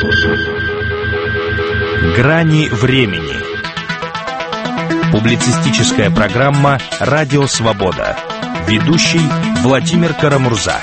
Грани времени. Публицистическая программа «Радио Свобода». Ведущий Владимир Карамурза.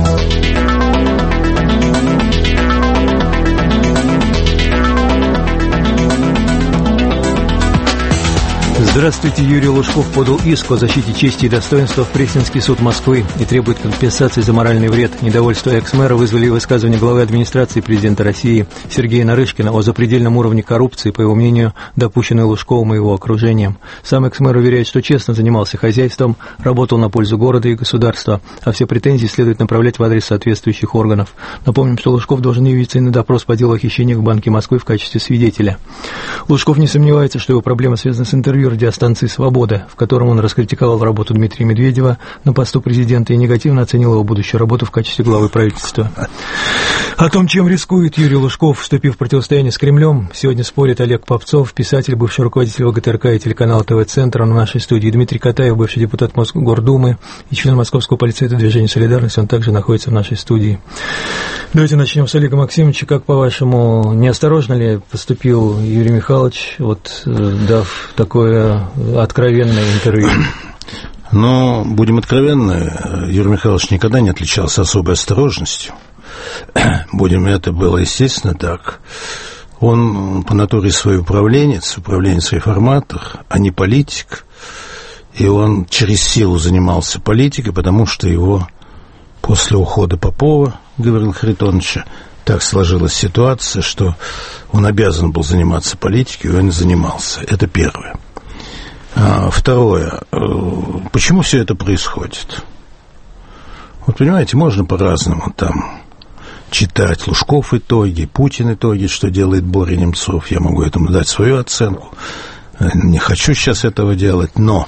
Здравствуйте. Юрий Лужков подал иск о защите чести и достоинства в Пресненский суд Москвы и требует компенсации за моральный вред. Недовольство экс-мэра вызвали высказывания главы администрации президента России Сергея Нарышкина о запредельном уровне коррупции, по его мнению, допущенной Лужковым и его окружением. Сам экс-мэр уверяет, что честно занимался хозяйством, работал на пользу города и государства, а все претензии следует направлять в адрес соответствующих органов. Напомним, что Лужков должен явиться и на допрос по делу о хищениях в Банке Москвы в качестве свидетеля. Лужков не сомневается, что его проблема связана с интервью радиостанции «Свобода», в котором он раскритиковал работу Дмитрия Медведева на посту президента и негативно оценил его будущую работу в качестве главы правительства. О том, чем рискует Юрий Лужков, вступив в противостояние с Кремлем, сегодня спорит Олег Попцов, писатель, бывший руководитель ВГТРК и телеканала ТВ-центр. Он в нашей студии. Дмитрий Катаев, бывший депутат Гордумы и член Московского полицейского движения «Солидарность». Он также находится в нашей студии. Давайте начнем с Олега Максимовича. Как, по-вашему, неосторожно ли поступил Юрий Михайлович, дав такое откровенное интервью? Но, будем откровенны, Юрий Михайлович никогда не отличался особой осторожностью. Это было, естественно, так. Он по натуре свой управленец реформатор, а не политик. И он через силу занимался политикой, потому что его после ухода Попова, Гаврила Харитоновича, так сложилась ситуация, что он обязан был заниматься политикой, и он и занимался. Это первое. Второе. Почему все это происходит? Понимаете, можно по-разному там читать Лужков итоги, Путин итоги, что делает Боря Немцов. Я могу этому дать свою оценку. Не хочу сейчас этого делать, но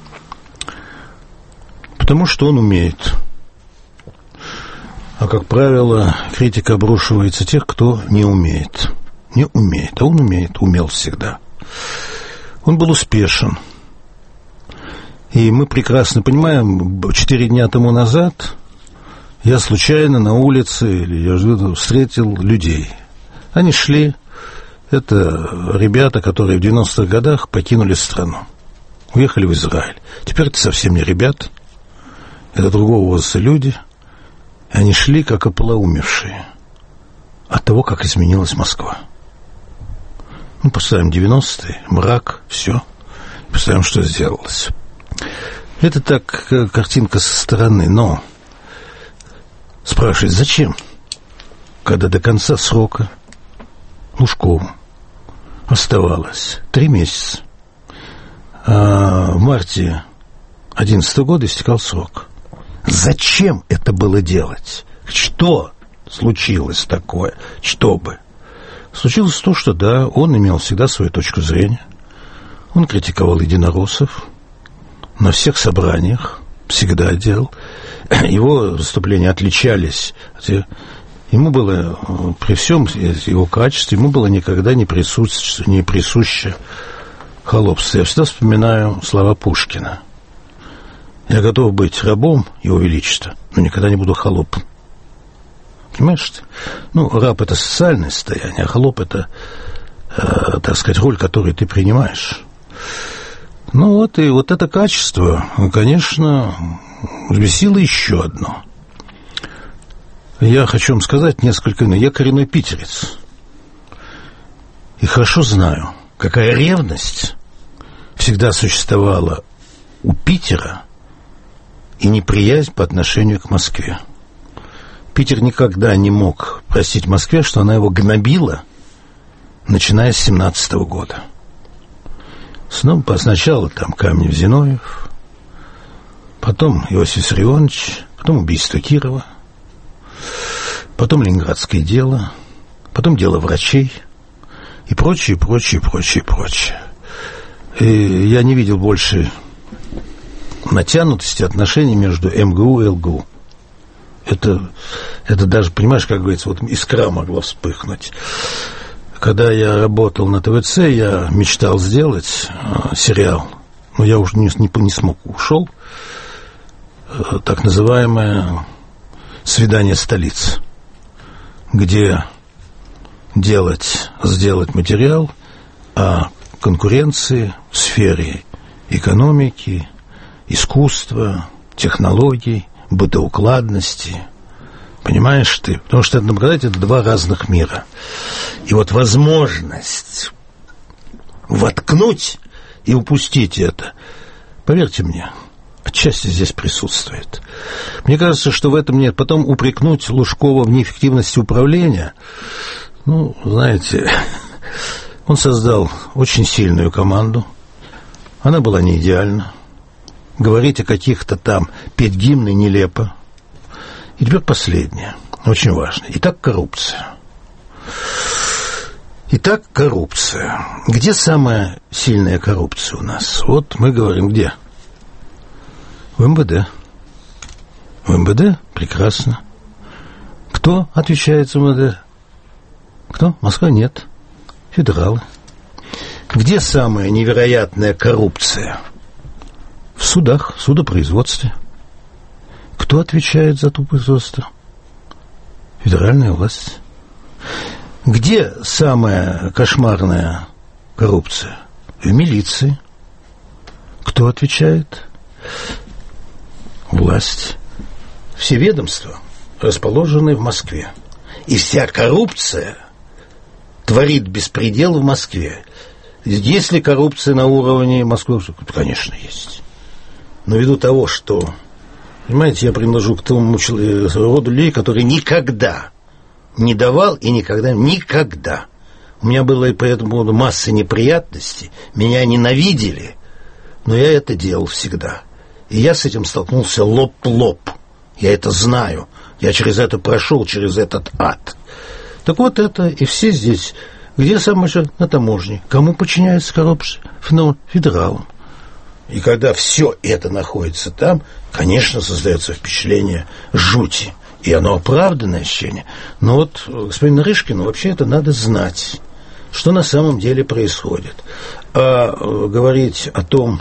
потому что он умеет. А, как правило, критика обрушивается тех, кто не умеет. Не умеет, а он умеет, умел всегда. Он был успешен. И мы прекрасно понимаем, 4 дня тому назад я случайно на улице встретил людей. Они шли, это ребята, которые в 90-х годах покинули страну, уехали в Израиль. Теперь это совсем не ребята, это другого возраста люди. И они шли, как ополоумевшие от того, как изменилась Москва. Поставим 90-е, мрак, все. Представим, что сделалось. Это так, картинка со стороны, но спрашивать, зачем? Когда до конца срока Лужкову оставалось 3 месяца. А в марте 2011 года истекал срок. Зачем это было делать? Что случилось такое? Чтобы? Случилось то, что, да, он имел всегда свою точку зрения. Он критиковал единороссов на всех собраниях, всегда делал. Его выступления отличались. Ему было, при всем его качестве, ему было никогда не присуще холопство. Я всегда вспоминаю слова Пушкина. Я готов быть рабом Его Величества, но никогда не буду холопом. Понимаешь? Раб – это социальное состояние, а холоп – это, так сказать, роль, которую ты принимаешь. И это качество, конечно, взбесило еще одно. Я хочу вам сказать несколько иных. Я коренной питерец. И хорошо знаю, какая ревность всегда существовала у Питера и неприязнь по отношению к Москве. Питер никогда не мог простить Москве, что она его гнобила, начиная с 1917 года. Сначала там Каменев-Зиновьев, потом Иосиф Виссарионович, потом убийство Кирова, потом Ленинградское дело, потом дело врачей и прочее. И я не видел больше натянутости отношений между МГУ и ЛГУ. Это даже, понимаешь, как говорится, искра могла вспыхнуть. Когда я работал на ТВЦ, я мечтал сделать сериал, но я уже не смог, ушел, так называемое «Свидание столиц», где сделать материал о конкуренции в сфере экономики, искусства, технологий, бытоукладности. Понимаешь ты? Потому что это два разных мира. И вот возможность воткнуть и упустить это, поверьте мне, отчасти здесь присутствует. Мне кажется, что в этом нет. Потом упрекнуть Лужкова в неэффективности управления, знаете, он создал очень сильную команду. Она была не идеальна. Говорить о каких-то там, петь гимны нелепо. И теперь последнее, очень важно. Итак, коррупция. Где самая сильная коррупция у нас? Вот мы говорим, где? В МВД. В МВД? Прекрасно. Кто отвечает за МВД? Кто? Москва? Нет. Федералы. Где самая невероятная коррупция? В судах, в судопроизводстве. Кто отвечает за то производство? Федеральная власть. Где самая кошмарная коррупция? В милиции. Кто отвечает? Власть. Все ведомства расположены в Москве. И вся коррупция творит беспредел в Москве. Есть ли коррупция на уровне Москвы? Конечно, есть. Но ввиду того, что, понимаете, я принадлежу к тому роду людей, который никогда не давал и никогда. У меня было и по этому поводу масса неприятностей. Меня ненавидели, но я это делал всегда. И я с этим столкнулся лоб в лоб. Я это знаю. Я через это прошел, через этот ад. Так вот это и все здесь. Где самое же на таможне? Кому подчиняется коррупция? Федералам. И когда все это находится там, конечно, создается впечатление жути. И оно оправданное ощущение. Но вот господину Нарышкину вообще это надо знать, что на самом деле происходит. А говорить о том,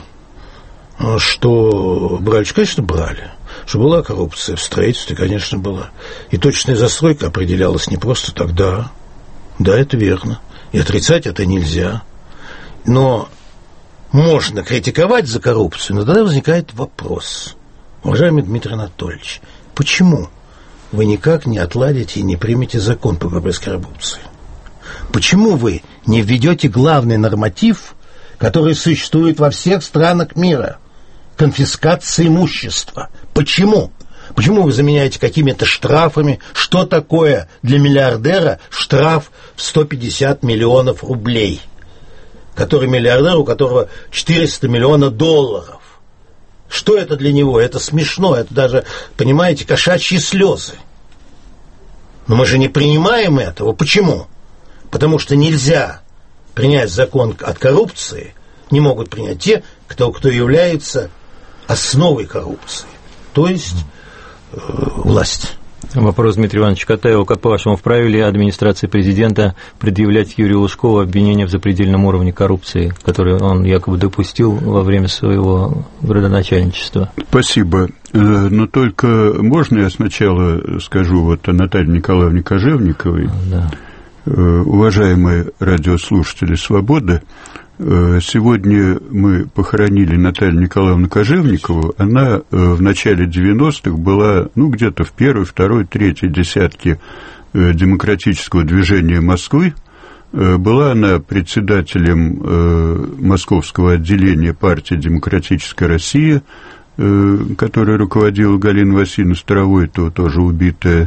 что брали, конечно, брали. Что была коррупция в строительстве, конечно, была. И точная застройка определялась не просто так, да, это верно. И отрицать это нельзя. Но можно критиковать за коррупцию, но тогда возникает вопрос. Уважаемый Дмитрий Анатольевич, почему вы никак не отладите и не примете закон по борьбе с коррупцией? Почему вы не введете главный норматив, который существует во всех странах мира? Конфискация имущества. Почему? Почему вы заменяете какими-то штрафами? Что такое для миллиардера штраф в 150 миллионов рублей? Который миллиардер, у которого 400 миллионов долларов. Что это для него? Это смешно, это даже, понимаете, кошачьи слезы. Но мы же не принимаем этого. Почему? Потому что нельзя принять закон от коррупции, не могут принять те, кто является основой коррупции, то есть власть. Вопрос Дмитрия Ивановича Катаева. Как, по-вашему, вправе ли администрация президента предъявлять Юрию Лужкову обвинения в запредельном уровне коррупции, который он якобы допустил во время своего градоначальничества? Спасибо. Но только можно я сначала скажу вот о Наталье Николаевне Кожевниковой? Да. Уважаемые радиослушатели «Свободы», сегодня мы похоронили Наталью Николаевну Кожевникову. Она в начале 90-х была, где-то в первой, второй, третьей десятке демократического движения Москвы. Была она председателем московского отделения партии «Демократическая Россия», которой руководила Галина Васильевна Старовой, тоже убитая.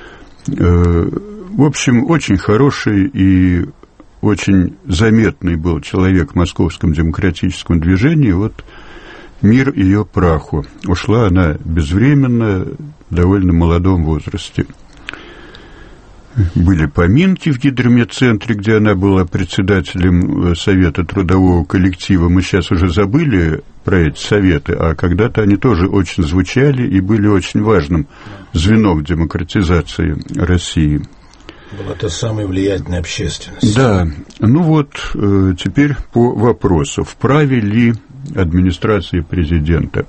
В общем, очень хороший и очень заметный был человек в московском демократическом движении. Вот мир ее праху. Ушла она безвременно, в довольно молодом возрасте. Были поминки в гидромедцентре, где она была председателем Совета трудового коллектива. Мы сейчас уже забыли про эти советы, а когда-то они тоже очень звучали и были очень важным звеном демократизации России. Была та самая влиятельная общественность. Да. Теперь по вопросу. Вправе ли администрация президента?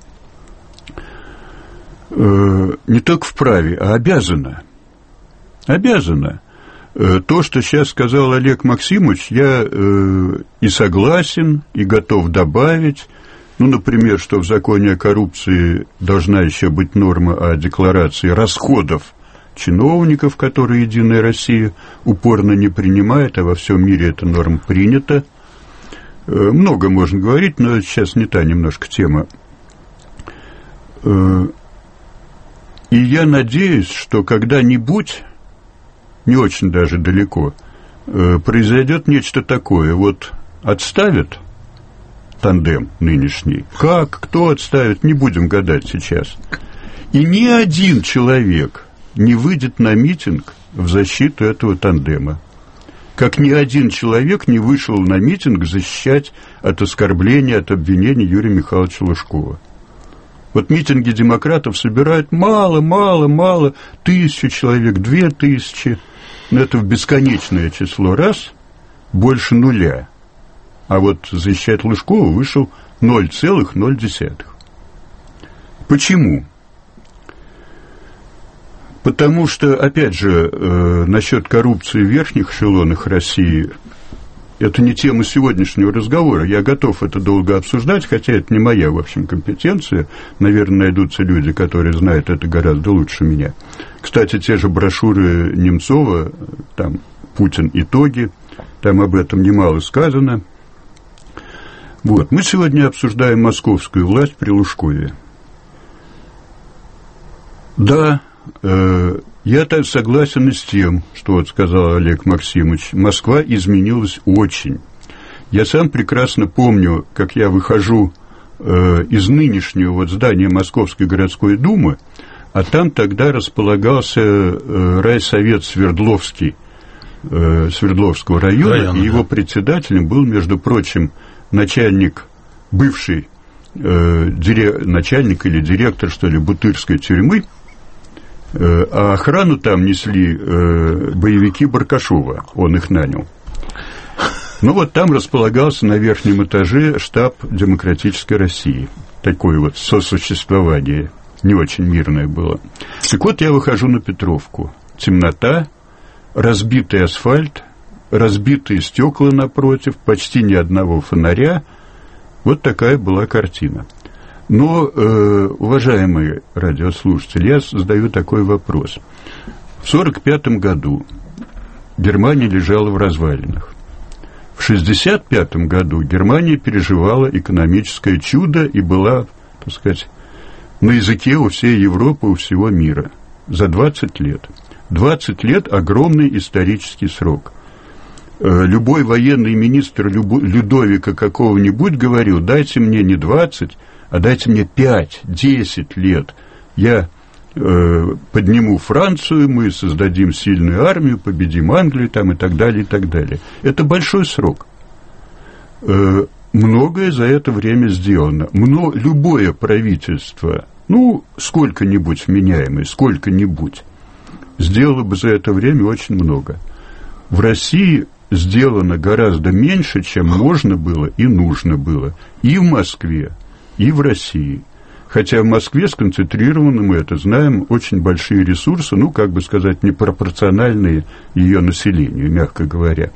Не только вправе, а обязана. Обязана. То, что сейчас сказал Олег Максимович, я и согласен, и готов добавить. Ну, например, что в законе о коррупции должна еще быть норма о декларации расходов чиновников, которые «Единая Россия» упорно не принимает, а во всем мире эта норма принята. Много можно говорить, но сейчас не та немножко тема. И я надеюсь, что когда-нибудь, не очень даже далеко, произойдет нечто такое. Вот отставят тандем нынешний. Как, кто отставит, не будем гадать сейчас. И ни один человек не выйдет на митинг в защиту этого тандема. Как ни один человек не вышел на митинг защищать от оскорбления, от обвинений Юрия Михайловича Лужкова. Вот митинги демократов собирают мало, 1000 человек, 2000. Но это в бесконечное число раз, больше нуля. А вот защищать Лужкова вышел 0,0. Почему? Потому что, опять же, насчет коррупции в верхних эшелонах России, это не тема сегодняшнего разговора. Я готов это долго обсуждать, хотя это не моя, в общем, компетенция. Наверное, найдутся люди, которые знают это гораздо лучше меня. Кстати, те же брошюры Немцова, там «Путин. Итоги», там об этом немало сказано. Вот. Мы сегодня обсуждаем московскую власть при Лужкове. Да, я так согласен и с тем, что вот сказал Олег Максимович. Москва изменилась очень. Я сам прекрасно помню, как я выхожу из нынешнего вот здания Московской городской думы, а там тогда располагался райсовет Свердловского района, и его председателем был, между прочим, бывший начальник или директор, что ли, Бутырской тюрьмы, а охрану там несли боевики Баркашова, он их нанял. Ну вот там располагался на верхнем этаже штаб Демократической России. Такое вот сосуществование не очень мирное было. Так вот я выхожу на Петровку. Темнота, разбитый асфальт, разбитые стекла напротив, почти ни одного фонаря. Вот такая была картина. Но, уважаемые радиослушатели, я задаю такой вопрос. В 1945 году Германия лежала в развалинах. В 1965 году Германия переживала экономическое чудо и была, так сказать, на языке у всей Европы, у всего мира. За 20 лет. 20 лет – огромный исторический срок. Любой военный министр Людовика какого-нибудь говорил: дайте мне не 20, а дайте мне 5-10 лет. Я подниму Францию, мы создадим сильную армию, победим Англию там, и так далее, и так далее. Это большой срок. Многое за это время сделано. Любое правительство, сколько-нибудь вменяемое, сколько-нибудь, сделало бы за это время очень много. В России сделано гораздо меньше, чем можно было и нужно было. И в Москве, и в России. Хотя в Москве сконцентрированы, мы это знаем, очень большие ресурсы, непропорциональные ее населению, мягко говоря.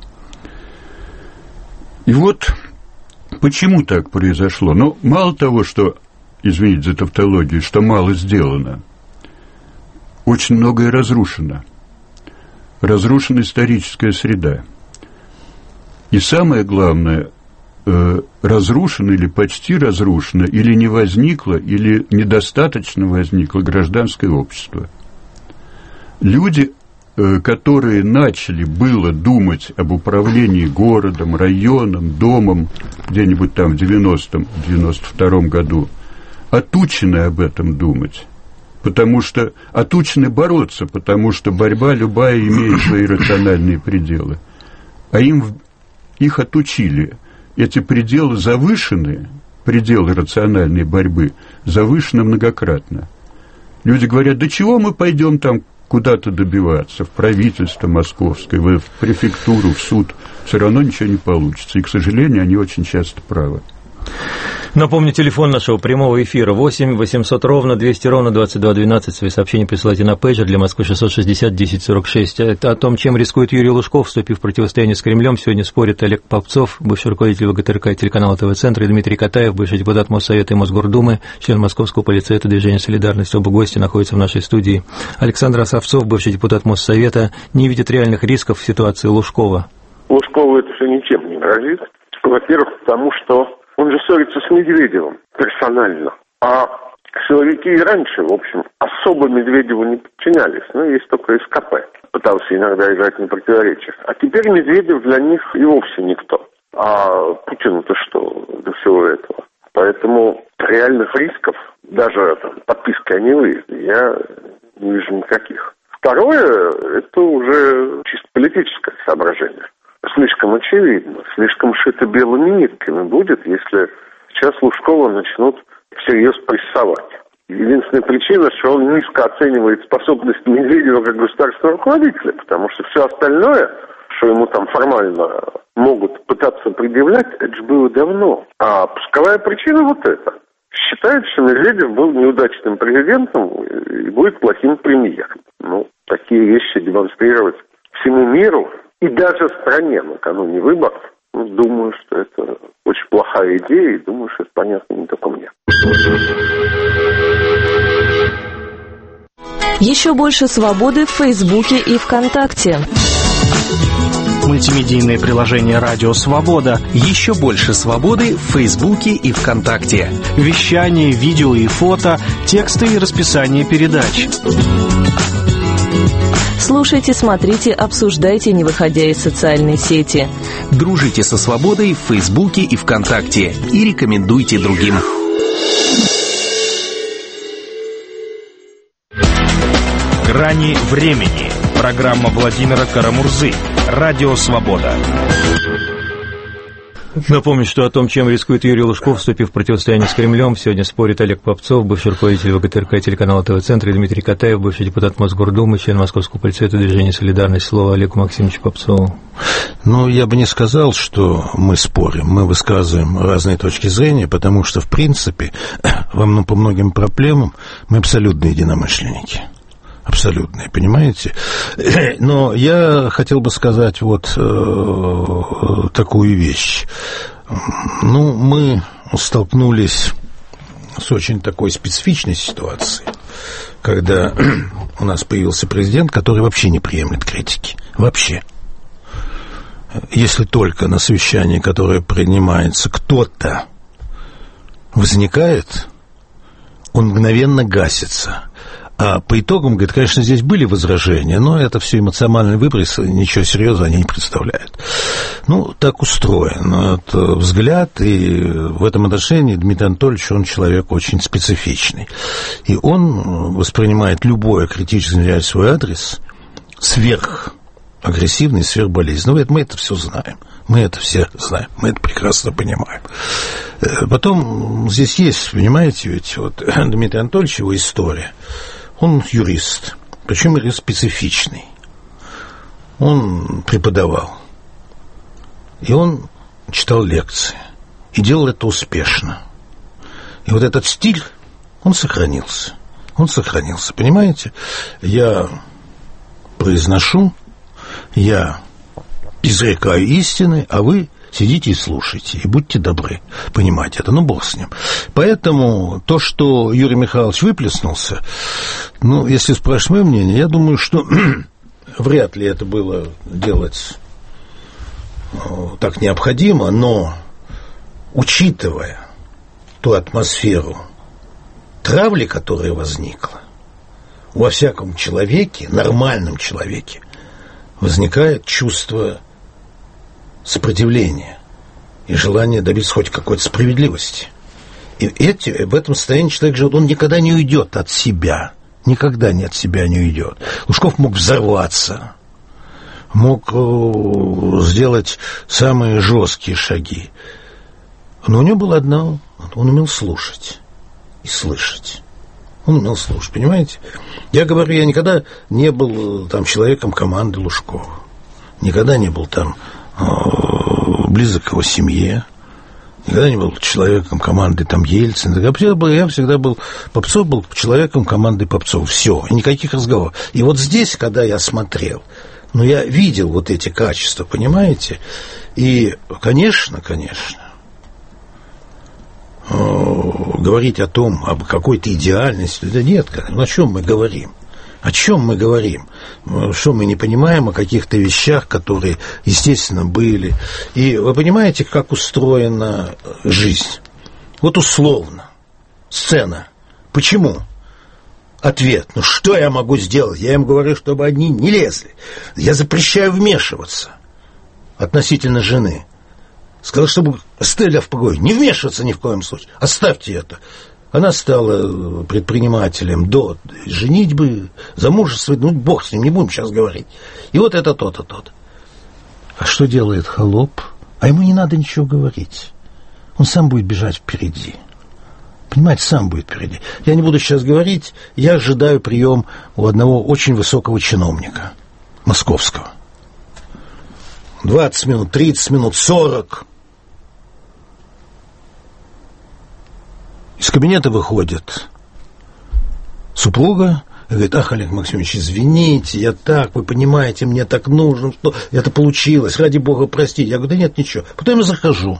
И вот почему так произошло? Мало того, что, извините за тавтологию, что мало сделано, очень многое разрушено. Разрушена историческая среда. И самое главное, разрушено или почти разрушено, или не возникло, или недостаточно возникло гражданское общество. Люди, которые начали было думать об управлении городом, районом, домом, где-нибудь там в 90-м, 92-м году, отучены об этом думать. Отучены бороться, потому что борьба любая имеет свои рациональные пределы. А их отучили. Эти пределы завышены, пределы рациональной борьбы завышены многократно. Люди говорят: да чего мы пойдем там куда-то добиваться, в правительство московское, в префектуру, в суд, все равно ничего не получится. И, к сожалению, они очень часто правы. Напомню, телефон нашего прямого эфира 8 800 ровно 200 ровно 2212. Свои сообщения присылайте на пейджер для Москвы 660 1046. Это о том, чем рискует Юрий Лужков, вступив в противостояние с Кремлем. Сегодня спорят Олег Попцов, бывший руководитель ВГТРК и телеканала ТВ-центр, и Дмитрий Катаев, бывший депутат Моссовета и Мосгордумы, член Московского полицейского движения «Солидарность». Оба гости находятся в нашей студии. Александр Осовцов, бывший депутат Моссовета, не видит реальных рисков в ситуации Лужкова. Лужкову это все ничем не грозит. Во-первых, потому что он же ссорится с Медведевым персонально. А силовики и раньше, в общем, особо Медведеву не подчинялись. Ну, есть только СКП. Пытался иногда играть на противоречиях. А теперь Медведев для них и вовсе никто. А Путину-то что до всего этого? Поэтому реальных рисков, даже там, подпиской о невыезде, я не вижу никаких. Второе, это уже чисто политическое соображение. Слишком очевидно, слишком шито белыми нитками будет, если сейчас Лужкова начнут всерьез прессовать. Единственная причина, что он низко оценивает способность Медведева как государственного руководителя, потому что все остальное, что ему там формально могут пытаться предъявлять, это же было давно. А пусковая причина вот эта. Считает, что Медведев был неудачным президентом и будет плохим премьером. Ну, такие вещи демонстрировать всему миру и даже стране накануне выборов, думаю, что это очень плохая идея, и думаю, что это понятно не только мне. Еще больше свободы в Фейсбуке и ВКонтакте. Мультимедийное приложение «Радио Свобода». Еще больше свободы в Фейсбуке и ВКонтакте. Вещание, видео и фото, тексты и расписание передач. Слушайте, смотрите, обсуждайте, не выходя из социальной сети. Дружите со свободой в Фейсбуке и ВКонтакте. И рекомендуйте другим. Грани времени. Программа Владимира Карамурзы. Радио Свобода. Напомню, что о том, чем рискует Юрий Лужков, вступив в противостояние с Кремлем, сегодня спорит Олег Попцов, бывший руководитель ВГТРК и телеканала ТВ-центр, и Дмитрий Катаев, бывший депутат Мосгордумы, член Московского полицейского движения «Солидарность». Слово Олегу Максимовичу Попцову. Ну, я бы не сказал, что мы спорим, мы высказываем разные точки зрения, потому что, в принципе, по многим проблемам мы абсолютно единомышленники. Абсолютные, понимаете? Но я хотел бы сказать вот такую вещь. Ну, мы столкнулись с очень такой специфичной ситуацией, когда у нас появился президент, который вообще не приемлет критики. Вообще. Если только на совещании, которое принимается, кто-то возникает, он мгновенно гасится. А по итогам, говорит, конечно, здесь были возражения, но это все эмоциональный выброс, ничего серьезного они не представляют. Ну, так устроен этот взгляд, и в этом отношении Дмитрий Анатольевич, он человек очень специфичный. И он воспринимает любое критическое заявление в свой адрес сверхагрессивно и сверхболезненно. Ну, мы это все знаем. Мы это все знаем, мы это прекрасно понимаем. Потом здесь есть, понимаете, ведь вот Дмитрий Анатольевич, его история. Он юрист, причем юрист специфичный. Он преподавал, и он читал лекции, и делал это успешно. И вот этот стиль, он сохранился, понимаете? Я произношу, я изрекаю истины, а вы сидите и слушайте, и будьте добры понимать это, ну, бог с ним. Поэтому то, что Юрий Михайлович выплеснулся, ну, если спрашиваешь мое мнение, я думаю, что вряд ли это было делать так необходимо, но, учитывая ту атмосферу травли, которая возникла, во всяком человеке, нормальном человеке, возникает чувство сопротивления и желание добиться хоть какой-то справедливости. И в этом состоянии человек живет, он никогда не уйдет от себя, никогда от себя не уйдет. Лужков мог взорваться, мог сделать самые жесткие шаги, но у него было одно, он умел слушать и слышать. Он умел слушать, понимаете? Я говорю, я никогда не был там человеком команды Лужкова, никогда не был там близок к его семье. Никогда не был человеком команды там Ельцина. Я всегда был... Попцов был человеком команды Попцов. Все, никаких разговоров. И вот здесь, когда я смотрел, я видел вот эти качества, понимаете? И, конечно, говорить о том, об какой-то идеальности, да нет, о чем мы говорим? О чем мы говорим? Что мы не понимаем о каких-то вещах, которые, естественно, были. И вы понимаете, как устроена жизнь? Вот условно. Сцена. Почему? Ответ. Что я могу сделать? Я им говорю, чтобы они не лезли. Я запрещаю вмешиваться относительно жены. Сказал, чтобы оставили в покое. Не вмешиваться ни в коем случае. Оставьте это. Она стала предпринимателем до женитьбы, замужества, бог с ним, не будем сейчас говорить. И вот это то-то, то-то. А что делает холоп? А ему не надо ничего говорить. Он сам будет бежать впереди. Понимаете, сам будет впереди. Я не буду сейчас говорить, я ожидаю прием у одного очень высокого чиновника, московского. 20 минут, 30 минут, 40. Из кабинета выходит супруга и говорит: ах, Олег Максимович, извините, я так, вы понимаете, мне так нужно, что это получилось, ради бога, простите. Я говорю: да нет, ничего. Потом я захожу.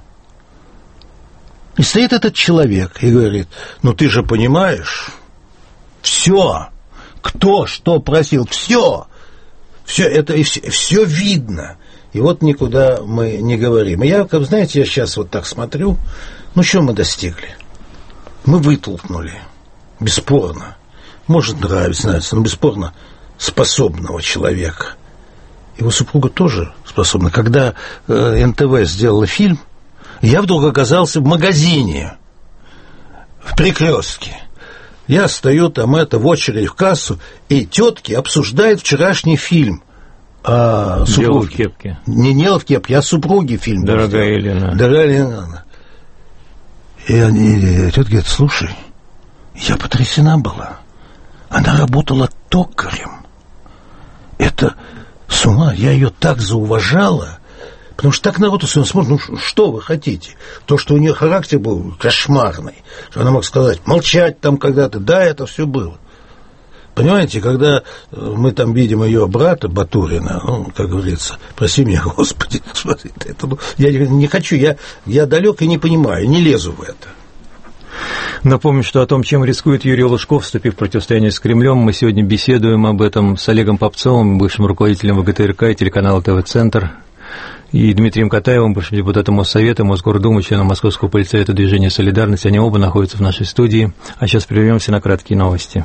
И стоит этот человек и говорит: ты же понимаешь, все, кто что просил, все это, и все видно. И вот никуда мы не говорим. И я, как знаете, я сейчас вот так смотрю, что мы достигли? Мы вытолкнули, бесспорно, может нравится, но бесспорно способного человека. Его супруга тоже способна. Когда НТВ сделала фильм, я вдруг оказался в магазине, в Перекрестке. Я стою там в очередь в кассу, и тетки обсуждают вчерашний фильм. Дело в кепке. Не дело в кепке, а супруги фильм. Дорогая Елена. Дорогая Елена. И тетка говорит: слушай, я потрясена была. Она работала токарем. Это с ума, я ее так зауважала, потому что так народ смотрит: что вы хотите? То, что у нее характер был кошмарный, что она могла сказать, молчать там когда-то, да, это все было. Понимаете, когда мы там видим ее брата Батурина, как говорится, прости меня, Господи, это, я не хочу, я далек и не понимаю, не лезу в это. Напомню, что о том, чем рискует Юрий Лужков, вступив в противостояние с Кремлем, мы сегодня беседуем об этом с Олегом Попцовым, бывшим руководителем ВГТРК и телеканала ТВ-центр, и Дмитрием Катаевым, бывшим депутатом Моссовета, Мосгордумы, членом Московского политсовета движения «Солидарность». Они оба находятся в нашей студии. А сейчас прервемся на краткие новости.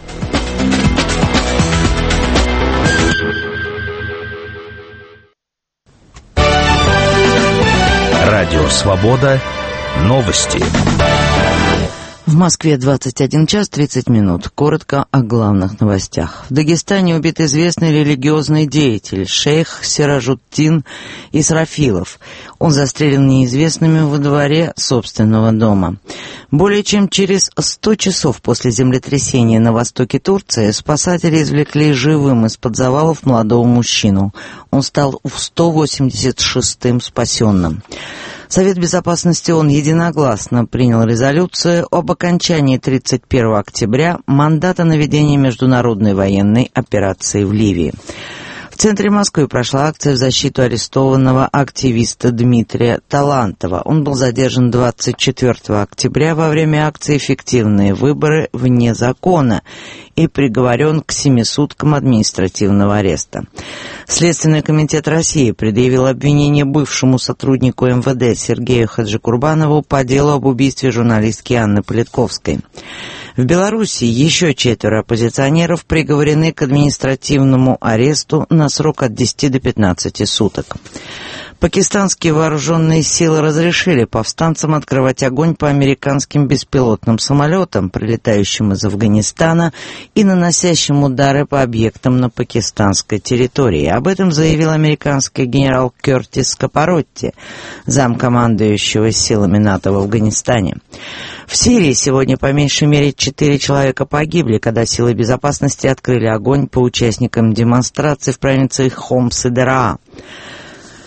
Радио «Свобода». Новости. В Москве 21 час 30 минут. Коротко о главных новостях. В Дагестане убит известный религиозный деятель шейх Сиражуддин Исрафилов. Он застрелен неизвестными во дворе собственного дома. Более чем через 100 часов после землетрясения на востоке Турции спасатели извлекли живым из-под завалов молодого мужчину. Он стал 186-м спасенным. Совет Безопасности ООН единогласно принял резолюцию об окончании 31 октября мандата на ведение международной военной операции в Ливии. В центре Москвы прошла акция в защиту арестованного активиста Дмитрия Талантова. Он был задержан 24 октября во время акции «Эффективные выборы вне закона» и приговорен к 7 суткам административного ареста. Следственный комитет России предъявил обвинение бывшему сотруднику МВД Сергею Хаджикурбанову по делу об убийстве журналистки Анны Политковской. В Беларуси еще 4 оппозиционеров приговорены к административному аресту на срок от 10 до 15 суток. Пакистанские вооруженные силы разрешили повстанцам открывать огонь по американским беспилотным самолетам, прилетающим из Афганистана и наносящим удары по объектам на пакистанской территории. Об этом заявил американский генерал Кертис Капаротти, замкомандующего силами НАТО в Афганистане. В Сирии сегодня по меньшей мере 4 человека погибли, когда силы безопасности открыли огонь по участникам демонстраций в провинциях Хомс и Дараа.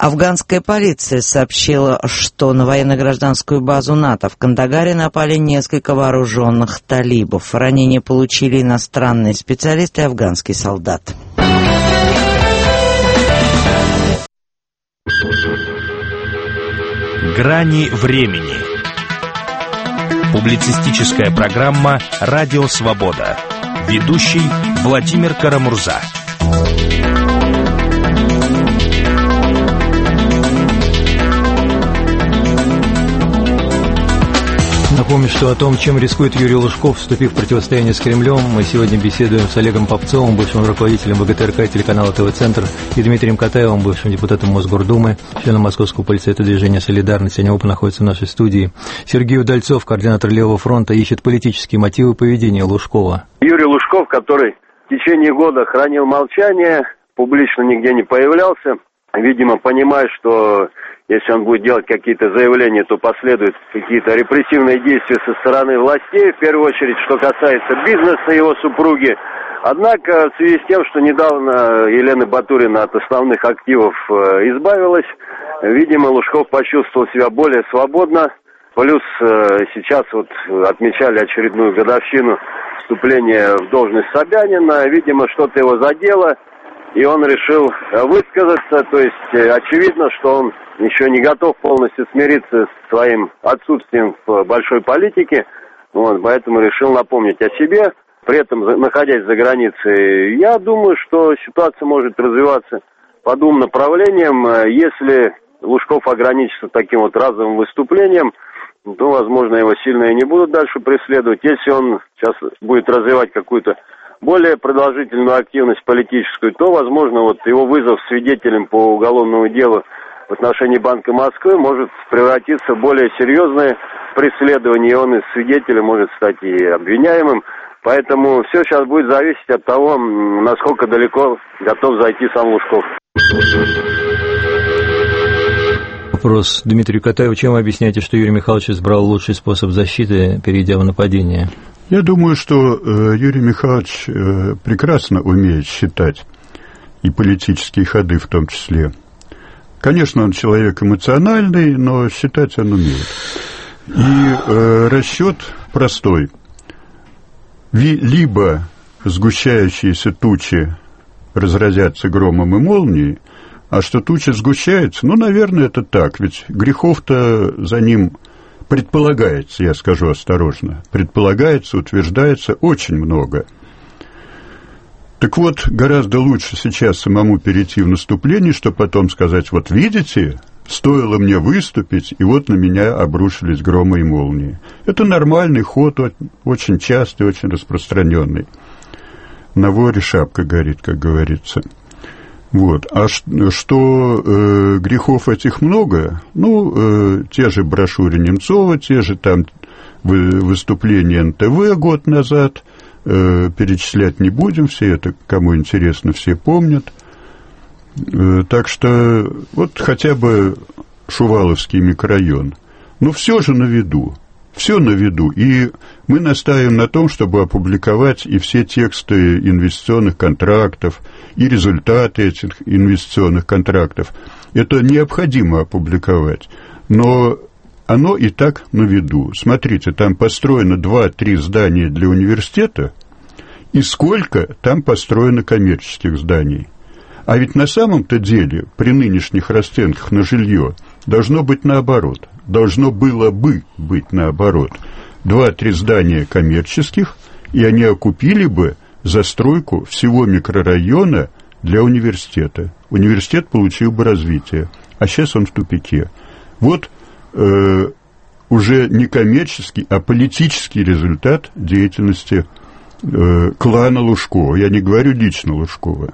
Афганская полиция сообщила, что на военно-гражданскую базу НАТО в Кандагаре напали несколько вооруженных талибов. Ранения получили иностранные специалисты и афганский солдат. Грани времени. Публицистическая программа «Радио Свобода». Ведущий Владимир Карамурза. Напомню, что о том, чем рискует Юрий Лужков, вступив в противостояние с Кремлем, мы сегодня беседуем с Олегом Попцовым, бывшим руководителем ВГТРК телеканала ТВ-центр, и Дмитрием Катаевым, бывшим депутатом Мосгордумы, членом Московского полицейского движения «Солидарность». Они оба находятся в нашей студии. Сергей Удальцов, координатор Левого фронта, ищет политические мотивы поведения Лужкова. Юрий Лужков, который в течение года хранил молчание, публично нигде не появлялся, видимо, понимая, что если он будет делать какие-то заявления, то последуют какие-то репрессивные действия со стороны властей, в первую очередь, что касается бизнеса его супруги. Однако, в связи с тем, что недавно Елена Батурина от основных активов избавилась, видимо, Лужков почувствовал себя более свободно. Плюс сейчас вот отмечали очередную годовщину вступления в должность Собянина. Видимо, что-то его задело, и он решил высказаться. То есть очевидно, что он еще не готов полностью смириться с своим отсутствием в большой политике, поэтому решил напомнить о себе, при этом находясь за границей. Я думаю, что ситуация может развиваться по двум направлениям. Если Лужков ограничится таким вот разовым выступлением, то, возможно, его сильно и не будут дальше преследовать. Если он сейчас будет развивать какую-то более продолжительную активность политическую, то, возможно, вот его вызов свидетелем по уголовному делу в отношении Банка Москвы может превратиться в более серьезное преследование, и он из свидетеля может стать и обвиняемым. Поэтому все сейчас будет зависеть от того, насколько далеко готов зайти сам Лужков. Вопрос Дмитрию Катаеву. Чем вы объясняете, что Юрий Михайлович избрал лучший способ защиты, перейдя в нападение? Я думаю, что Юрий Михайлович прекрасно умеет считать, и политические ходы в том числе. Конечно, он человек эмоциональный, но считать он умеет. И расчет простой. Либо сгущающиеся тучи разразятся громом и молнией, а что туча сгущается, наверное, это так, ведь грехов-то за ним предполагается, я скажу осторожно, предполагается, утверждается очень много. Так вот, гораздо лучше сейчас самому перейти в наступление, чтобы потом сказать, вот видите, стоило мне выступить, и вот на меня обрушились громы и молнии. Это нормальный ход, очень частый, очень распространенный. На воре шапка горит, как говорится. Вот. А что грехов этих много? Те же брошюры Немцова, те же там выступления НТВ год назад, перечислять не будем, все это, кому интересно, все помнят. Так что вот хотя бы Шуваловский микрорайон. Все же на виду. Все на виду. И мы настаиваем на том, чтобы опубликовать и все тексты инвестиционных контрактов, и результаты этих инвестиционных контрактов. Это необходимо опубликовать. Но оно и так на виду. Смотрите, там построено 2-3 здания для университета, и сколько там построено коммерческих зданий. А ведь на самом-то деле, при нынешних расценках на жилье, должно быть наоборот. Должно было бы быть наоборот. 2-3 здания коммерческих, и они окупили бы застройку всего микрорайона для университета. Университет получил бы развитие, а сейчас он в тупике. Вот уже не коммерческий, а политический результат деятельности клана Лужкова. Я не говорю лично Лужкова.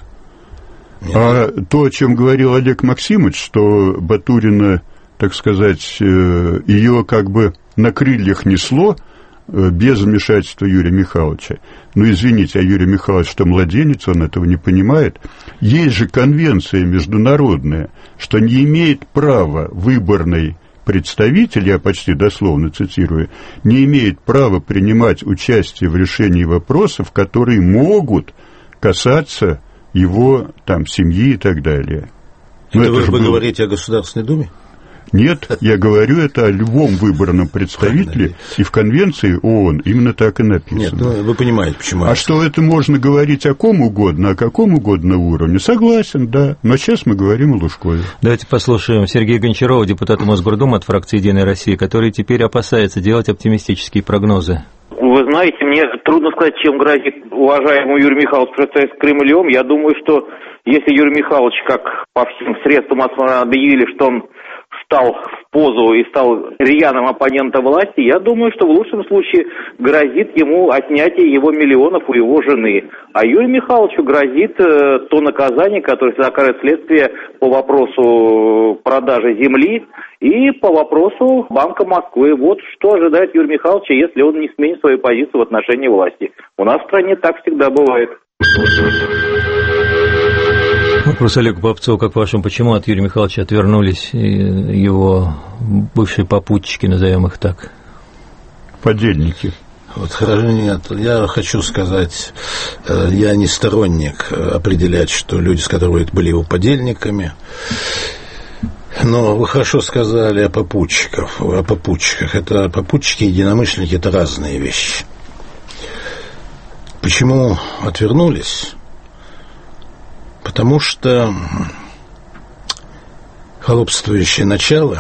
А то, о чем говорил Олег Максимович, что Батурина, так сказать, ее как бы на крыльях несло без вмешательства Юрия Михайловича. Извините, а Юрий Михайлович, что младенец, он этого не понимает. Есть же конвенция международная, что не имеет права выборный представитель, я почти дословно цитирую, не имеет права принимать участие в решении вопросов, которые могут касаться его там семьи и так далее. Это вы говорите о Государственной Думе? Нет, я говорю это о любом выборном представителе, и в Конвенции ООН именно так и написано. Нет, вы понимаете, почему. А что это можно говорить о ком угодно, о каком угодно уровне? Согласен, да, но сейчас мы говорим о Лужкове. Давайте послушаем Сергея Гончарова, депутата Мосгордумы от фракции «Единая Россия», который теперь опасается делать оптимистические прогнозы. Вы знаете, мне трудно сказать, чем грозит уважаемому Юрию Михайловичу процесс с Кремлем. Я думаю, что если Юрий Михайлович, как по всем средствам объявили, что он встал в позу и стал рьяным оппонентом власти, я думаю, что в лучшем случае грозит ему отнятие его миллионов у его жены. А Юрию Михайловичу грозит то наказание, которое закроет следствие по вопросу продажи земли и по вопросу Банка Москвы. Вот что ожидает Юрия Михайловича, если он не сменит свою позицию в отношении власти. У нас в стране так всегда бывает. Вопрос Олегу Попцову, как по-вашему, почему от Юрия Михайловича отвернулись его бывшие попутчики, назовем их так? Подельники. Вот, нет, я хочу сказать, я не сторонник определять, что люди, с которыми были его подельниками, но вы хорошо сказали о попутчиках. Это попутчики и единомышленники – это разные вещи. Почему отвернулись? Потому что холопствующее начало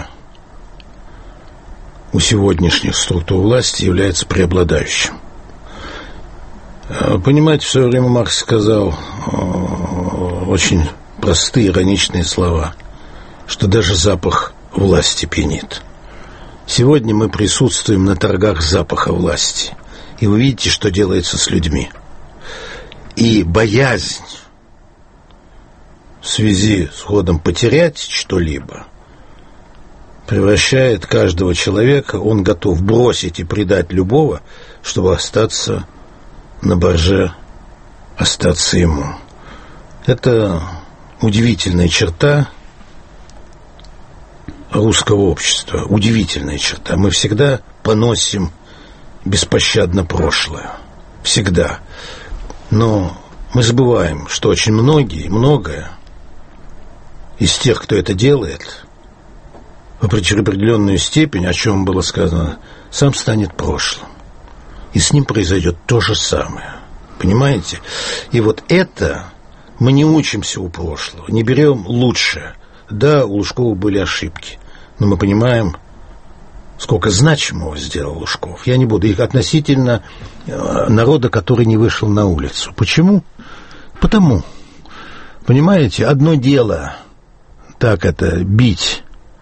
у сегодняшних структур власти является преобладающим. Понимаете, в свое время Маркс сказал очень простые, ироничные слова, что даже запах власти пьянит. Сегодня мы присутствуем на торгах запаха власти, и вы видите, что делается с людьми. И боязнь в связи с ходом потерять что-либо превращает каждого человека, он готов бросить и предать любого, чтобы остаться на борже, остаться ему. Это удивительная черта русского общества, удивительная черта. Мы всегда поносим беспощадно прошлое, всегда. Но мы забываем, что очень многое из тех, кто это делает, в определенную степень, о чем было сказано, сам станет прошлым. И с ним произойдет то же самое. Понимаете? И вот это мы не учимся у прошлого, не берем лучшее. Да, у Лужкова были ошибки, но мы понимаем, сколько значимого сделал Лужков. Я не буду их относительно народа, который не вышел на улицу. Почему? Потому, понимаете, одно дело так это бить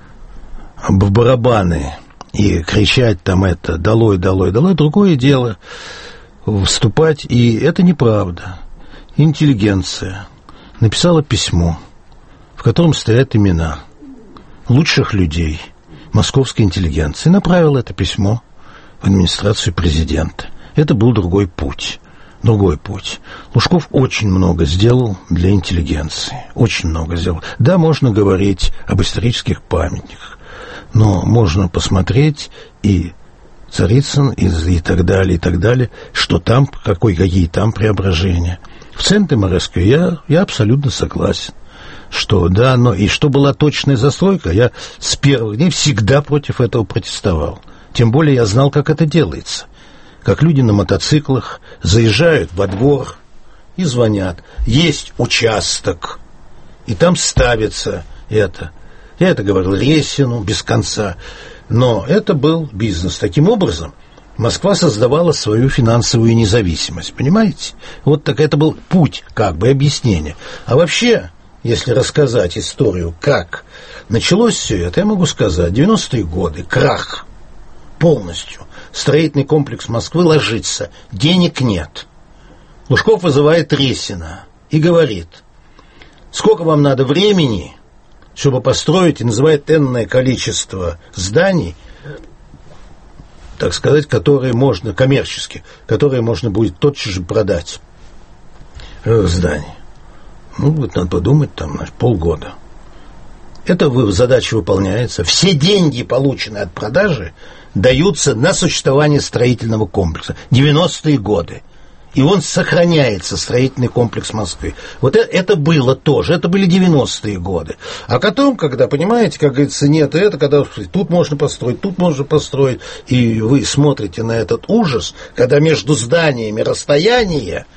в барабаны и кричать там это долой, долой, долой, другое дело вступать, и это неправда. Интеллигенция написала письмо, в котором стоят имена лучших людей московской интеллигенции, направила это письмо в администрацию президента. Это был другой путь. Другой путь. Лужков очень много сделал для интеллигенции. Очень много сделал. Да, можно говорить об исторических памятниках, но можно посмотреть и Царицын, и так далее, что там, какие там преображения. В центре Москвы я абсолютно согласен, что да, но и что была точная застройка, я с первых дней всегда против этого протестовал. Тем более я знал, как это делается. Как люди на мотоциклах заезжают во двор и звонят. Есть участок, и там ставится это. Я это говорил Ресину без конца. Но это был бизнес. Таким образом, Москва создавала свою финансовую независимость. Понимаете? Вот так это был путь, как бы, объяснения. А вообще, если рассказать историю, как началось все это, я могу сказать, 90-е годы, крах полностью. Строительный комплекс Москвы ложится, денег нет. Лужков вызывает Ресина и говорит, сколько вам надо времени, чтобы построить, и называет энное количество зданий, так сказать, которые можно, коммерческих, которые можно будет тотчас же продать. Зданий. Ну, вот надо подумать, там, полгода. Эта задача выполняется. Все деньги, полученные от продажи, даются на существование строительного комплекса. 90-е годы. и он сохраняется, строительный комплекс Москвы. Вот это было тоже, это были 90-е годы. А потом, когда, понимаете, как говорится, нет, это когда тут можно построить, и вы смотрите на этот ужас, когда между зданиями расстояние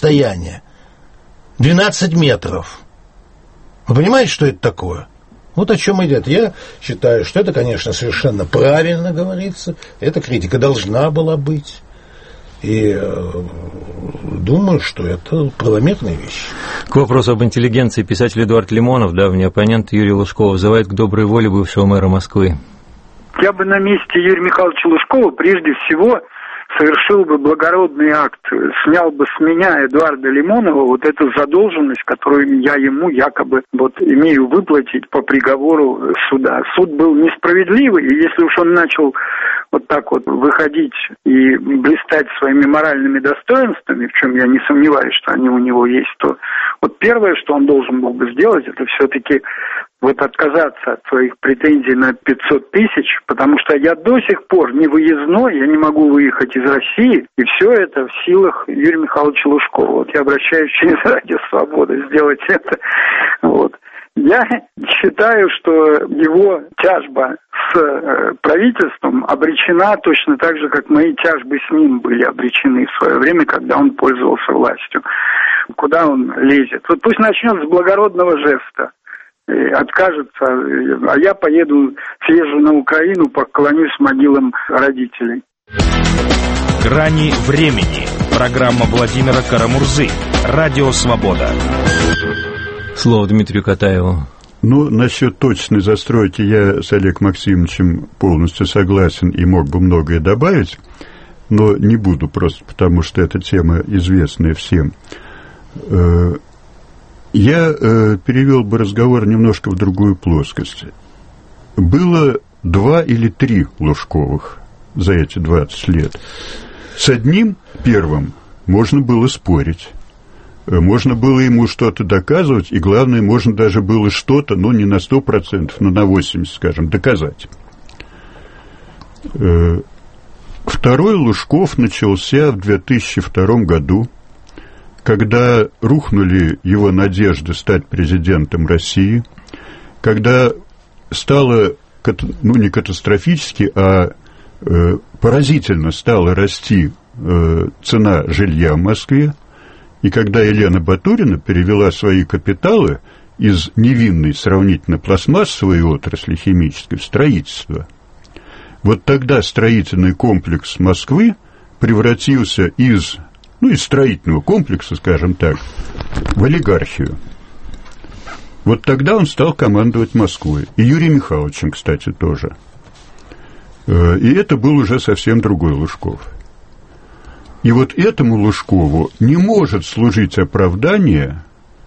12 метров. Вы понимаете, что это такое? Вот о чем идет. Я считаю, что это, конечно, совершенно правильно говорится. Эта критика должна была быть. И думаю, что это правомерная вещь. К вопросу об интеллигенции писатель Эдуард Лимонов, давний оппонент Юрия Лужкова, взывает к доброй воле бывшего мэра Москвы. Я бы на месте Юрия Михайловича Лужкова прежде всего совершил бы благородный акт, снял бы с меня, Эдуарда Лимонова, вот эту задолженность, которую я ему якобы имею выплатить по приговору суда. Суд был несправедливый, и если уж он начал вот так вот выходить и блистать своими моральными достоинствами, в чем я не сомневаюсь, что они у него есть, то вот первое, что он должен был бы сделать, это все-таки отказаться от своих претензий на 500 тысяч, потому что я до сих пор не выездной, я не могу выехать из России, и все это в силах Юрия Михайловича Лужкова. Вот я обращаюсь через Радио Свобода сделать это. Я считаю, что его тяжба с правительством обречена точно так же, как мои тяжбы с ним были обречены в свое время, когда он пользовался властью. Куда он лезет? Вот пусть начнет с благородного жеста. Откажется, а я съезжу на Украину, поклонюсь могилам родителей. «Грани времени». Программа Владимира Карамурзы. Радио «Свобода». Слово Дмитрию Катаеву. Насчет точной застройки я с Олегом Максимовичем полностью согласен и мог бы многое добавить, но не буду просто потому, что эта тема известная всем. Я перевел бы разговор немножко в другую плоскость. Было 2 или 3 Лужковых за эти 20 лет. С одним, первым, можно было спорить. Можно было ему что-то доказывать, и главное, можно даже было что-то, не на 100%, но на 80%, скажем, доказать. Второй Лужков начался в 2002 году, когда рухнули его надежды стать президентом России, когда стало, не катастрофически, а поразительно стала расти цена жилья в Москве, и когда Елена Батурина перевела свои капиталы из невинной сравнительно пластмассовой отрасли химической в строительство, вот тогда строительный комплекс Москвы превратился из строительного комплекса, скажем так, в олигархию. Вот тогда он стал командовать Москвой. И Юрием Михайловичем, кстати, тоже. И это был уже совсем другой Лужков. И вот этому Лужкову не может служить оправдание,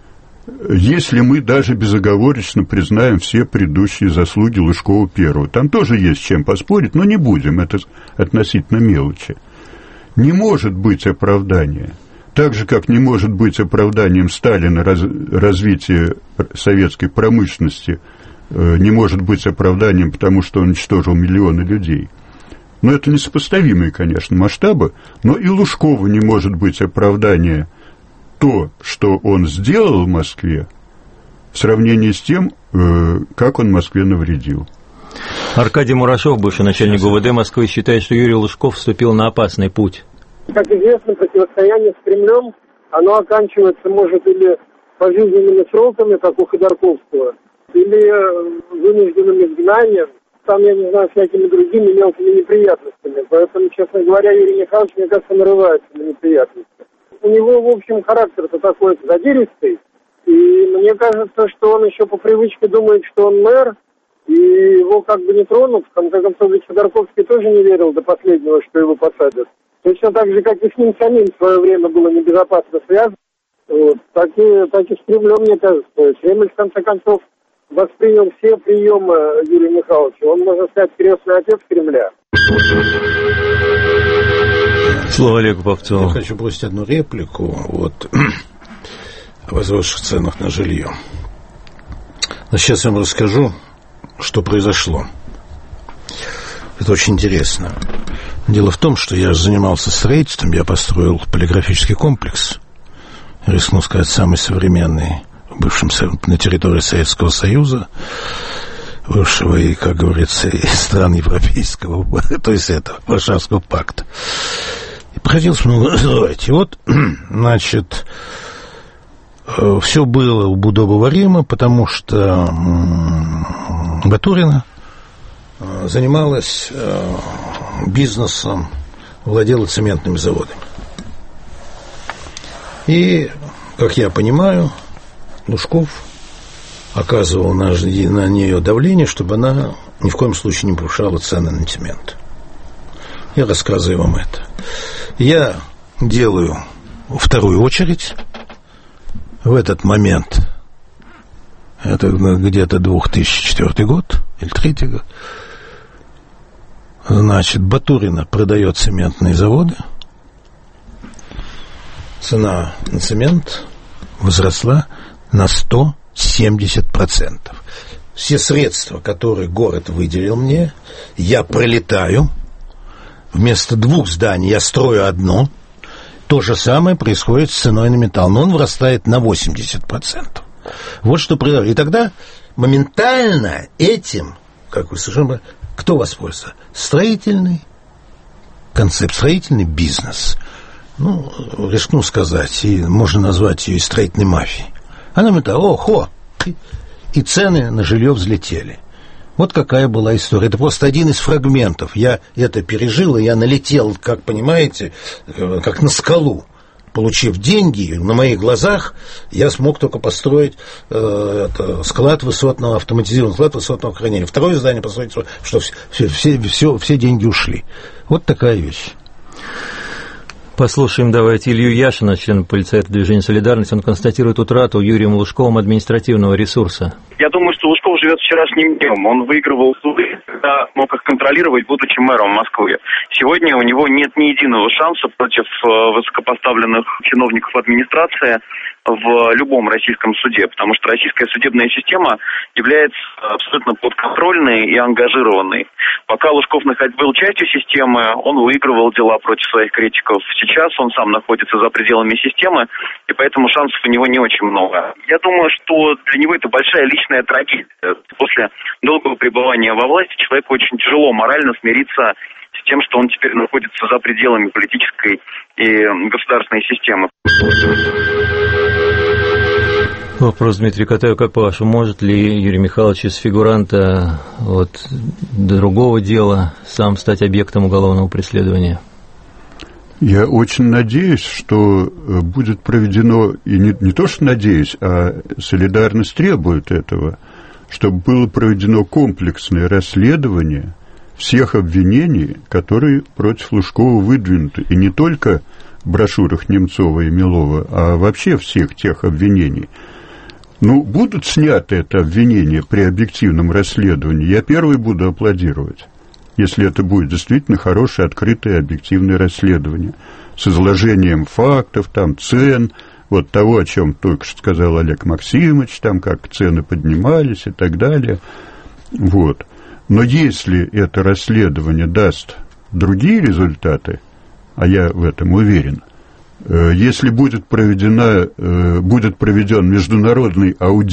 если мы даже безоговорочно признаем все предыдущие заслуги Лужкова первого. Там тоже есть с чем поспорить, но не будем, это относительно мелочи. Не может быть оправдания. Так же, как не может быть оправданием Сталина развитие советской промышленности, не может быть оправданием, потому что он уничтожил миллионы людей. Но это несопоставимые, конечно, масштабы, но и Лужкову не может быть оправдания то, что он сделал в Москве, в сравнении с тем, как он Москве навредил. Аркадий Мурашов, бывший начальник ГУВД Москвы, считает, что Юрий Лужков вступил на опасный путь. Как известно, противостояние с Кремлем, оно оканчивается, может, или пожизненными сроками, как у Ходорковского, или вынужденным изгнанием, там, я не знаю, всякими другими мелкими неприятностями. Поэтому, честно говоря, Юрий Михайлович, мне кажется, нарывается на неприятности. У него, в общем, характер-то такой задиристый, и мне кажется, что он еще по привычке думает, что он мэр, и его как бы не тронут. В конце концов, ведь Ходорковский тоже не верил до последнего, что его посадят. Точно так же, как и с ним самим в свое время было небезопасно связано. Так и с Кремлем, мне кажется. Кремль, в конце концов, воспринял все приемы Юрия Михайловича. Он, можно сказать, крестный отец Кремля. Слово Олегу Попцову. Я хочу бросить одну реплику о возросших ценах на жилье. Сейчас я вам расскажу, что произошло. Это очень интересно. Дело в том, что я занимался строительством, я построил полиграфический комплекс, рискну сказать, самый современный, на территории Советского Союза, бывшего и, как говорится, из стран Европейского, то есть этого, Варшавского пакта. И приходилось много развивать. И вот, значит, все было удобоваримо, потому что Батурина занималась бизнесом, владела цементными заводами. И, как я понимаю, Лужков оказывал на нее давление, чтобы она ни в коем случае не повышала цены на цемент. Я рассказываю вам это. Я делаю вторую очередь. В этот момент, это где-то 2004 год или 2003 год, значит, Батурина продает цементные заводы. Цена на цемент возросла на 170%. Все средства, которые город выделил мне, я пролетаю. Вместо 2 зданий я строю одно. То же самое происходит с ценой на металл, но он вырастает на 80%. Вот что произошло. И тогда моментально этим, как вы совершенно, кто воспользуется? Строительный концепт, строительный бизнес. Ну, рискну сказать, и можно назвать ее и строительной мафией. Она металл, и цены на жилье взлетели. Вот какая была история. Это просто один из фрагментов. Я это пережил, и я налетел, как понимаете, как на скалу. Получив деньги, на моих глазах я смог только построить склад высотного, автоматизированный склад высотного хранения. Второе здание построить, что все деньги ушли. Вот такая вещь. Послушаем давайте Илью Яшина, члена полицейского движения «Солидарность». Он констатирует утрату Юрием Лужковым административного ресурса. Я думаю, что Лужков живет вчерашним днем. Он выигрывал суды, когда мог их контролировать, будучи мэром Москвы. Сегодня у него нет ни единого шанса против высокопоставленных чиновников администрации в любом российском суде, потому что российская судебная система является абсолютно подконтрольной и ангажированной. Пока Лужков был частью системы, он выигрывал дела против своих критиков. Сейчас он сам находится за пределами системы, и поэтому шансов у него не очень много. Я думаю, что для него это большая личная трагедия. После долгого пребывания во власти человеку очень тяжело морально смириться с тем, что он теперь находится за пределами политической и государственной системы. Вопрос Дмитрию Катаеву, как по-вашему, может ли Юрий Михайлович из фигуранта другого дела сам стать объектом уголовного преследования? Я очень надеюсь, что будет проведено, и не то что надеюсь, а солидарность требует этого, чтобы было проведено комплексное расследование всех обвинений, которые против Лужкова выдвинуты, и не только в брошюрах Немцова и Милова, а вообще всех тех обвинений. Ну, будут сняты это обвинение при объективном расследовании, я первый буду аплодировать, если это будет действительно хорошее, открытое, объективное расследование с изложением фактов, цен, того, о чем только что сказал Олег Максимович, как цены поднимались и так далее. Но если это расследование даст другие результаты, а я в этом уверен, если будет проведен международный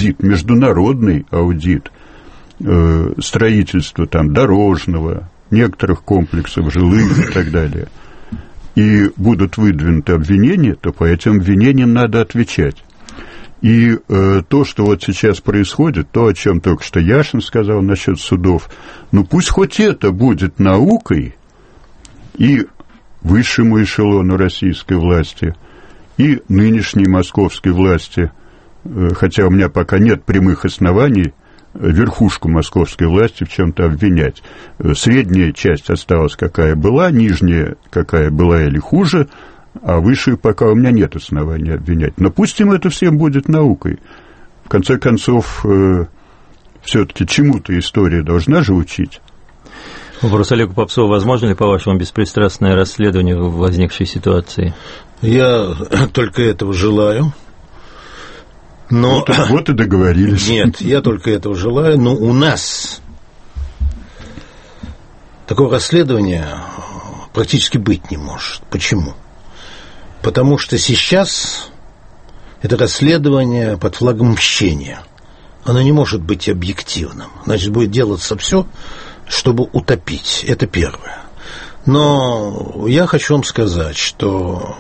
аудит строительства дорожного, некоторых комплексов жилых и так далее, и будут выдвинуты обвинения, то по этим обвинениям надо отвечать. И то, что сейчас происходит, то, о чем только что Яшин сказал насчет судов, пусть хоть это будет наукой и высшему эшелону российской власти, и нынешней московской власти, хотя у меня пока нет прямых оснований верхушку московской власти в чем-то обвинять. Средняя часть осталась какая была, нижняя какая была или хуже, а высшую пока у меня нет оснований обвинять. Но пусть им это всем будет наукой. В конце концов, все-таки чему-то история должна же учить. Вопрос Олегу Попцову. Возможно ли, по-вашему, беспристрастное расследование в возникшей ситуации? Я только этого желаю. Но... Вот и договорились. Нет, я только этого желаю, но у нас такого расследования практически быть не может. Почему? Потому что сейчас это расследование под флагом мщения. Оно не может быть объективным. Значит, будет делаться все, чтобы утопить. Это первое. Но я хочу вам сказать, что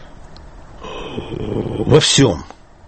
во всем,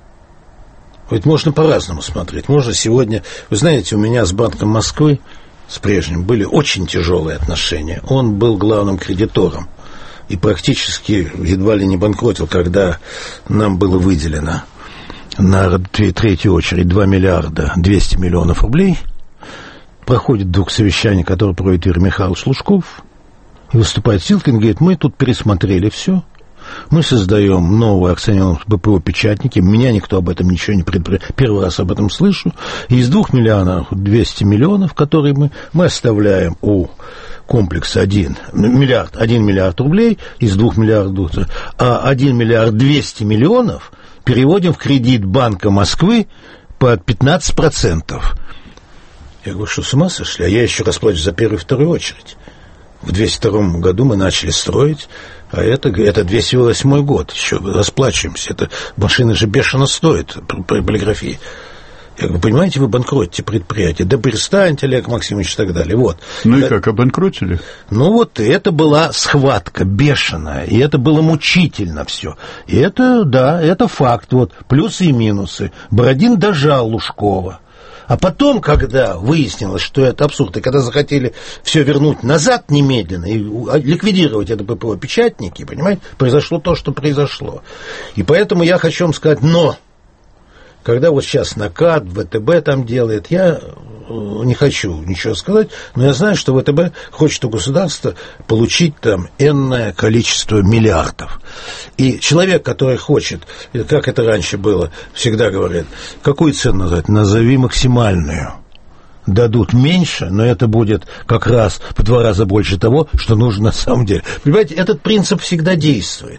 ведь можно по-разному смотреть. Можно сегодня, вы знаете, у меня с Банком Москвы, с прежним, были очень тяжелые отношения. Он был главным кредитором и практически едва ли не банкротил, когда нам было выделено на третью очередь 2 миллиарда 200 миллионов рублей. Проходит вдруг совещание, которое проводит Юрий Михайлович Лужков, и выступает Силкин, говорит: мы тут пересмотрели все, мы создаем новое акционерное БПО «Печатники», меня никто об этом ничего не предупреждал, первый раз об этом слышу, и из 2 миллиардов 200 миллионов, которые мы оставляем у комплекса 1 миллиард рублей из 2 миллиардов, а 1 миллиард 200 миллионов переводим в кредит Банка Москвы под 15%. Я говорю, что с ума сошли? А я еще расплачусь за первую и вторую очередь. В 202 году мы начали строить, а это 208 год, еще расплачиваемся. Это машины же бешено стоят при полиграфии. Я говорю, понимаете, вы банкротите предприятие. Да перестаньте, Олег Максимович, и так далее. Вот. Ну и как, обанкротили? Ну вот, это была схватка бешеная, и это было мучительно все. И это, да, это факт. Вот, плюсы и минусы. Бородин дожал Лужкова. А потом, когда выяснилось, что это абсурд, и когда захотели все вернуть назад немедленно и ликвидировать это ППО «Печатники», понимаете, произошло то, что произошло. И поэтому я хочу вам сказать, но когда вот сейчас НАКАД, ВТБ там делает, я не хочу ничего сказать, но я знаю, что ВТБ хочет у государства получить там энное количество миллиардов. И человек, который хочет, как это раньше было, всегда говорят, какую цену назвать? Назови максимальную. Дадут меньше, но это будет как раз в 2 раза больше того, что нужно на самом деле. Понимаете, этот принцип всегда действует.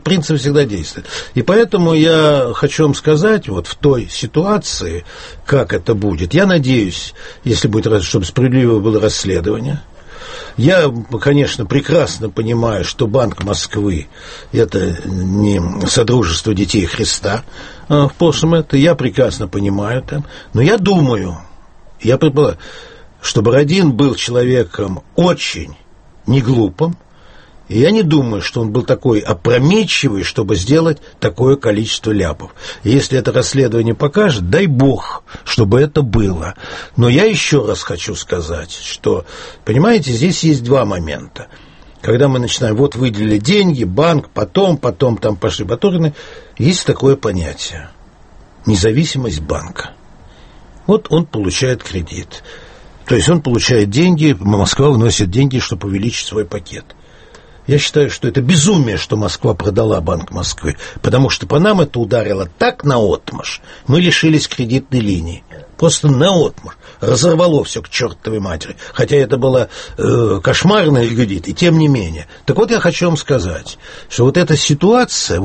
И поэтому я хочу вам сказать, вот в той ситуации, как это будет, я надеюсь, если будет, чтобы справедливое было расследование. Я, конечно, прекрасно понимаю, что Банк Москвы – это не Содружество Детей Христа. В прошлом это я прекрасно понимаю там. Но я думаю, я предполагаю, что Бородин был человеком очень неглупым, и я не думаю, что он был такой опрометчивый, чтобы сделать такое количество ляпов. И если это расследование покажет, дай бог, чтобы это было. Но я еще раз хочу сказать, что, понимаете, здесь есть 2 момента. Когда мы начинаем, вот выделили деньги, банк, потом там пошли батурины, есть такое понятие – независимость банка. Вот он получает кредит. То есть он получает деньги, Москва вносит деньги, чтобы увеличить свой пакет. Я считаю, что это безумие, что Москва продала Банк Москвы, потому что по нам это ударило так наотмашь, мы лишились кредитной линии. Просто наотмашь. Разорвало все к чертовой матери. Хотя это было кошмарный кредит, и тем не менее. Так вот я хочу вам сказать, что вот эта ситуация,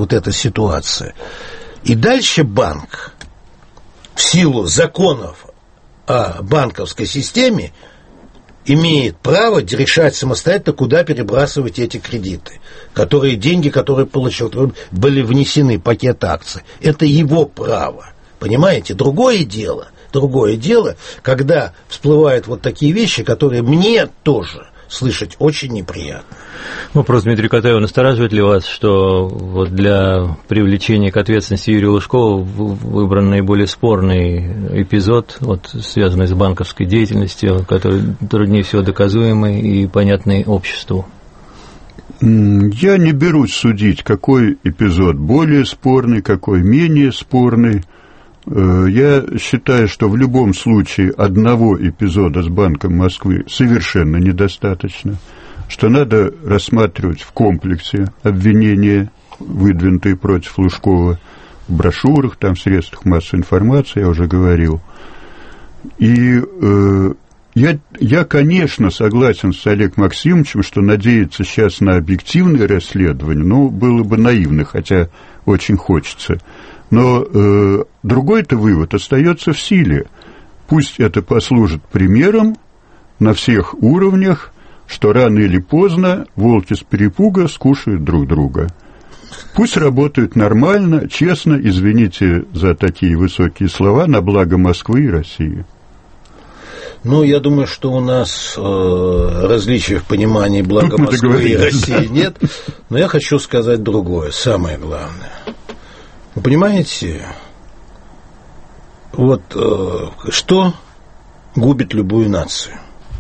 и дальше банк в силу законов о банковской системе имеет право решать самостоятельно, куда перебрасывать эти кредиты, деньги, которые получил, были внесены в пакет акций. Это его право, понимаете? Другое дело, когда всплывают вот такие вещи, которые мне тоже слышать очень неприятно. Вопрос Дмитрию Катаеву. Настораживает ли вас, что вот для привлечения к ответственности Юрия Лужкова выбран наиболее спорный эпизод, вот, связанный с банковской деятельностью, который труднее всего доказуемый и понятный обществу? Я не берусь судить, какой эпизод более спорный, какой менее спорный. Я считаю, что в любом случае одного эпизода с Банком Москвы совершенно недостаточно, что надо рассматривать в комплексе обвинения, выдвинутые против Лужкова, в брошюрах, там, в средствах массовой информации, я уже говорил. И я, конечно, согласен с Олегом Максимовичем, что надеяться сейчас на объективное расследование, было бы наивно, хотя очень хочется. Но другой-то вывод остается в силе. Пусть это послужит примером на всех уровнях что рано или поздно волки с перепуга скушают друг друга. Пусть работают нормально, честно, извините за такие высокие слова, на благо Москвы и России. Ну, я думаю, что у нас различий в понимании блага Москвы и России нет, но я хочу сказать другое, самое главное. Вы понимаете, вот что губит любую нацию?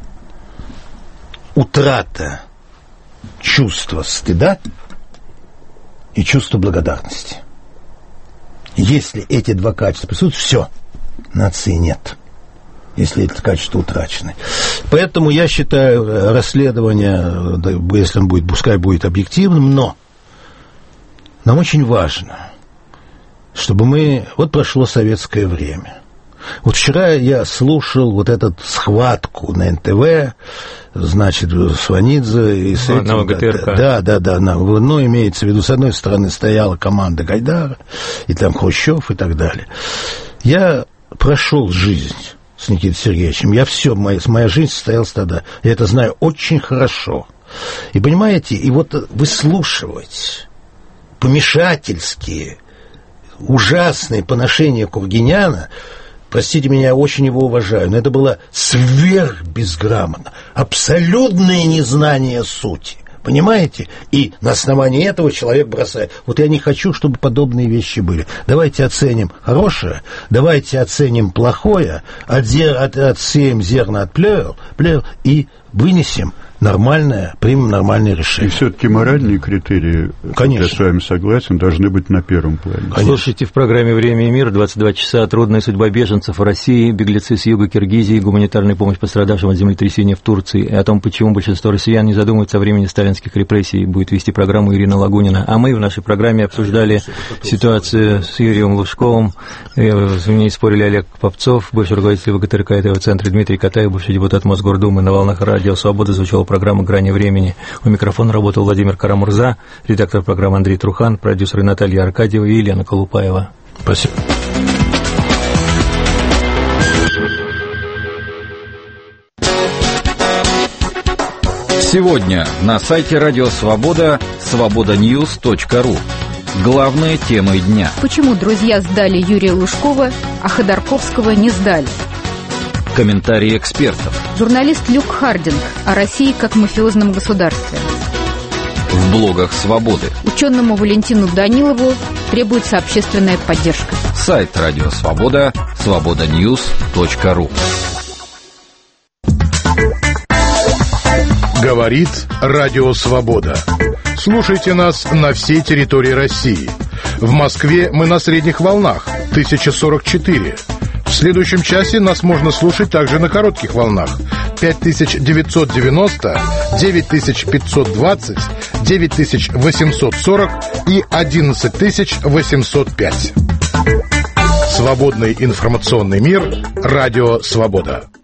Утрата чувства стыда и чувство благодарности. Если эти два качества присутствуют, все, нации нет. Если эти качества утрачены. Поэтому я считаю, расследование, если он будет, пускай будет объективным, но нам очень важно, чтобы мы... Вот прошло советское время. Вот вчера я слушал вот эту схватку на НТВ, значит, Сванидзе и с этим... ГТРК. Да. Ну, имеется в виду, с одной стороны стояла команда Гайдара, и там Хрущев и так далее. Я прошел жизнь с Никитой Сергеевичем. Моя жизнь состоялась тогда. Я это знаю очень хорошо. И понимаете, и вот выслушивать помешательские, ужасные поношения Кургиняна, простите меня, я очень его уважаю, но это было сверхбезграмотно, абсолютное незнание сути. Понимаете? И на основании этого человек бросает. Вот я не хочу, чтобы подобные вещи были. Давайте оценим хорошее, давайте оценим плохое, отсеем зерна от плевел и вынесем примем нормальное решение. И все-таки моральные критерии, конечно, я с вами согласен, должны быть на первом плане. Конечно. Слушайте в программе «Время и мир», 22 часа, трудная судьба беженцев в России, беглецы с юга Киргизии, гуманитарная помощь пострадавшим от землетрясения в Турции, и о том, почему большинство россиян не задумываются о времени сталинских репрессий, будет вести программу Ирина Лагунина. А мы в нашей программе обсуждали ситуацию с Юрием Лужковым, с ней спорили Олег Попцов, бывший руководитель ВГТРК этого центра, Дмитрий Катаев, бывший депутат Мосгордумы. На волнах радио «Свобода» звучала программа «Грани времени». У микрофона работал Владимир Карамурза, редактор программы Андрей Трухан, продюсеры Наталья Аркадьева и Елена Колупаева. Спасибо. Сегодня на сайте Радио Свобода свободаньюз.ру. Главные темы дня. Почему друзья сдали Юрия Лужкова, а Ходорковского не сдали? Комментарии экспертов. Журналист Люк Хардинг о России как мафиозном государстве. В блогах «Свободы». Ученому Валентину Данилову требуется общественная поддержка. Сайт Радио Свобода свободаньюз.ру. Говорит Радио Свобода. Слушайте нас на всей территории России. В Москве мы на средних волнах 1044. В следующем часе нас можно слушать также на коротких волнах 5990, 9520, 9840 и 11805. Свободный информационный мир. Радио Свобода.